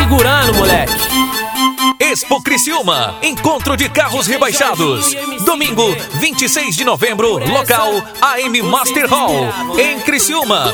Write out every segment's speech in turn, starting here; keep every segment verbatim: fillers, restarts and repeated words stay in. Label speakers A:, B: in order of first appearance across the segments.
A: segurando, moleque.
B: Expo Criciúma, encontro de carros rebaixados. Domingo, vinte e seis de novembro, local A M Master Hall, em Criciúma.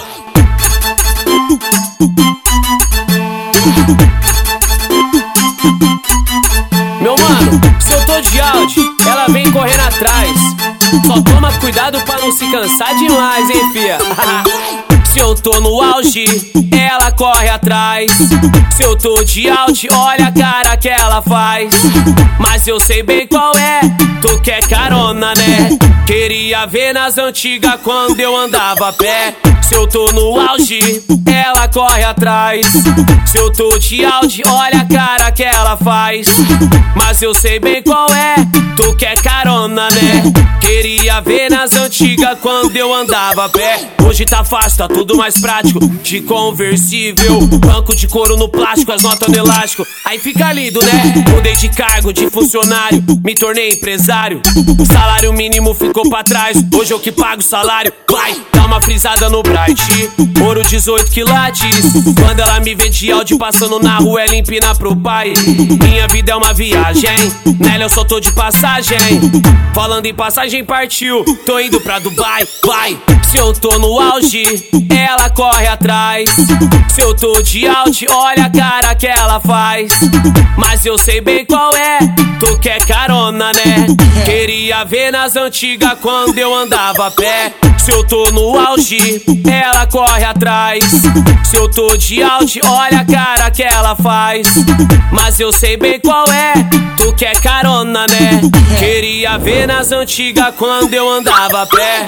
A: Meu mano, se eu tô de Audi, ela vem correndo atrás. Só toma cuidado pra não se cansar demais, hein, fia? Se eu tô no auge, ela corre atrás. Se eu tô de Audi, olha a cara que ela faz. Mas eu sei bem qual é, tu quer carona, né? Queria ver nas antigas quando eu andava a pé. Se eu tô no auge, ela corre atrás. Se eu tô de Audi, olha a cara que ela faz. Mas eu sei bem qual é, tu quer carona, né? Queria ver nas antigas quando eu andava a pé. Hoje tá fácil, tá tudo mais prático. De conversível, banco de couro no plástico, as notas no elástico. Aí fica lindo, né? Mudei de cargo, de funcionário, me tornei empresário. Salário mínimo ficou pra trás, hoje eu que pago o salário. Vai, dá uma frisada no Bright, ouro dezoito quilates. Quando ela me vê de Audi passando na rua, ela empina pro pai. Minha vida é uma viagem, nela eu só tô de passagem. Falando em passagem, partiu, tô indo pra Dubai. Vai, se eu tô no auge, ela corre atrás. Se eu tô de Audi, olha a cara que ela faz. Mas eu sei bem qual é, tu quer carona, né? Queria ver nas antigas quando eu andava a pé. Se eu tô no auge, ela corre atrás. Se eu tô de Audi, olha a cara que ela faz. Mas eu sei bem qual é, tu quer carona, né? Queria ver nas antigas quando eu andava a pé.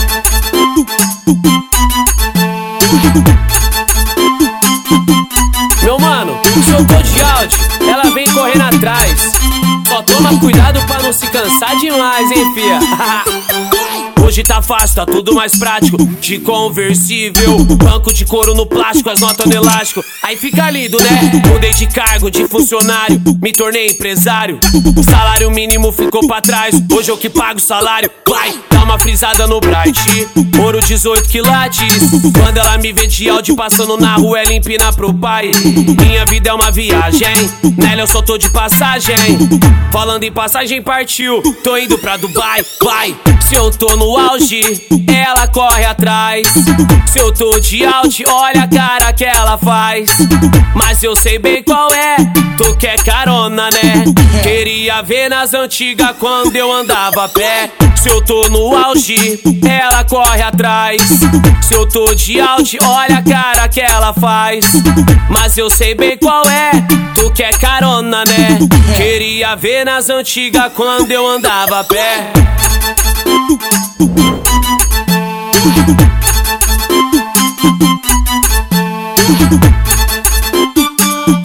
A: Meu mano, se eu tô de Audi, ela vem correndo atrás. Só toma cuidado pra não se cansar demais, hein, fia? Hoje tá fácil, tá tudo mais prático. De conversível, banco de couro no plástico, as notas no elástico. Aí fica lindo, né? Mudei de cargo, de funcionário, me tornei empresário. Salário mínimo ficou pra trás, hoje eu que pago o salário. Vai, dá uma frisada no Bright, ouro dezoito quilates. Quando ela me vê de Audi passando na rua, ela empina pro pai. Minha vida é uma viagem, nela eu só tô de passagem. Falando em passagem, partiu, tô indo pra Dubai. Vai, se eu tô no auge, ela corre atrás. Se eu tô de Audi, olha a cara que ela faz. Mas eu sei bem qual é, tu quer carona, né? Queria ver nas antigas quando eu andava a pé. Se eu tô no auge, ela corre atrás. Se eu tô de Audi, olha a cara que ela faz. Mas eu sei bem qual é, tu quer carona, né? Queria ver nas antigas quando eu andava a pé.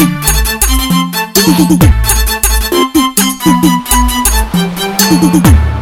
C: Thank you.